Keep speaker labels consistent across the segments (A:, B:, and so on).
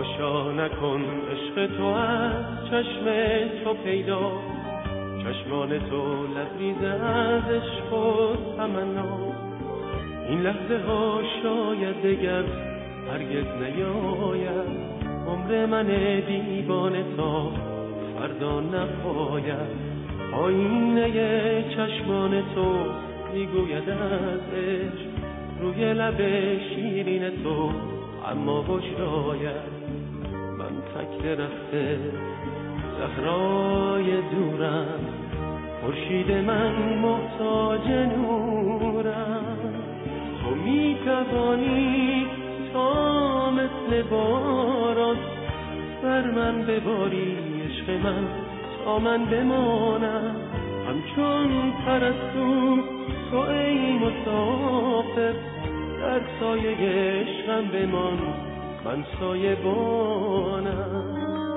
A: تماشا نکن عشق تو از چشم تو پیدا، چشمان تو لبریز از عشق و تمنا. این لحظه ها شاید دگر هرگز نیاید، عمر من دیوانه تا فردا نپاید. آینه چشمان تو میگوید از عشق، روی لب شیرین تو اما بشاید. من تک درخت صحرای دورم، خورشید من محتاج نورم. تو میتوانی تا مثل باران بر من بباری عشق من، تا من بمانم همچون پرستو. تو ای مسافر در سایه عشقم بمان، من سایه بانم.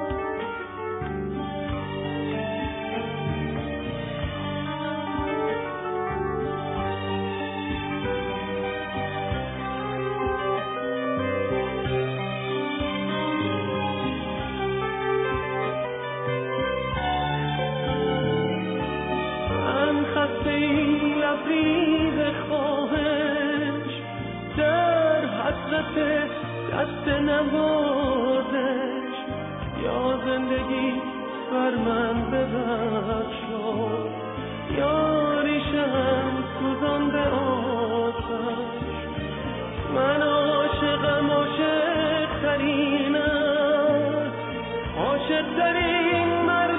A: لبریز خواهش در حسرت دست نوازش، یا زندگی بر من ببخشا، یا ریشم سوزان به آتش. من عاشقم، عاشق ترینم، عاشق ترین مرد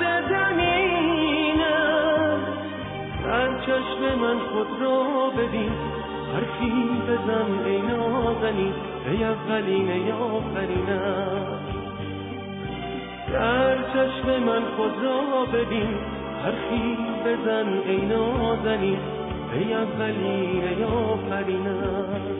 A: زمینم. در چشم من خود را ببین، حرفی بزن ای نازنین، ای اولین ای آخرینم. در چشم من خود را ببین، حرفی بزن ای نازنین، ای اولین ای آخرینم.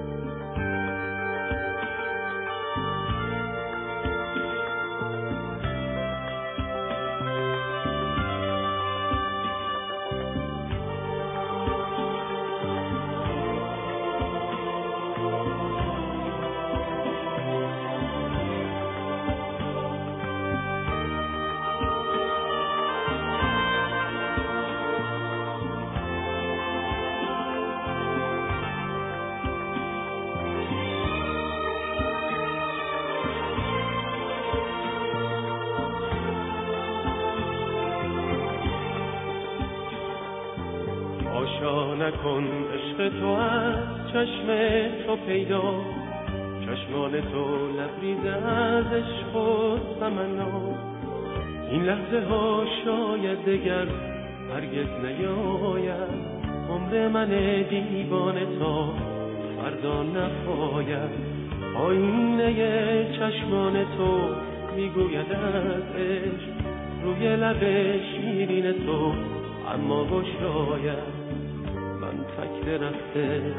A: تماشا نکن عشق تو از چشم تو پیدا، چشمان تو لبریز از عشق و تمنا. این لحظه ها شاید دگر هرگز نیاید، عمر من دیوانه تا فردا نپاید. آینه چشمان تو میگوید از عشق، روی لب شیرین تو اما بشاید. من تک درخت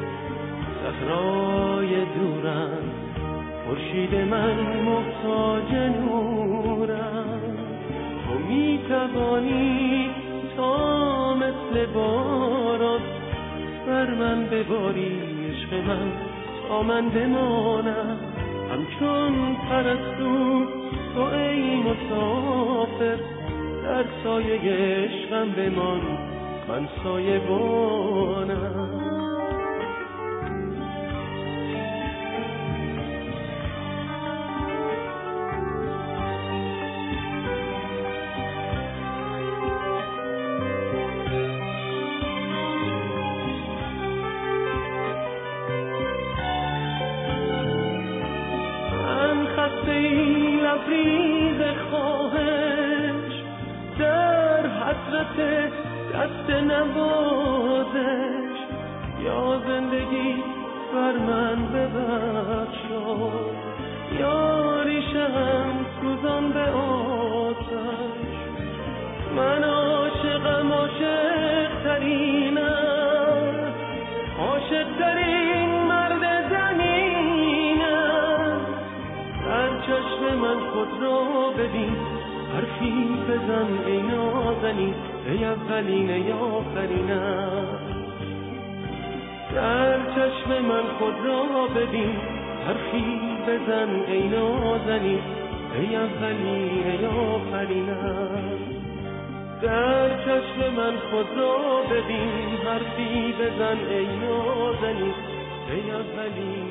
A: صحرای دورم، خورشید من محتاج نورم. تو میتوانی تا مثل باران بر من بباری عشق من، تا من بمانم همچون پرستو. تو ای مسافر در سایه عشقم بمان، من سایه بانم. من خسته این لبریز خواهش در حسرت دست نوازش، یا زندگی بر من ببخشا، یا ریشم سوزان به آتش. من عاشقم، عاشق ترینم، عاشق ترین مرد زمینم. در چشم من خود را ببین، حرفی بزن ای نازنین، ای اولین ای آخرینم. در چشم من خود را ببین، حرفی بزن ای نازنین، ای اولین ای آفرینم. در چشم من خود را ببین، حرفی بزن ای نازنین، ای اولین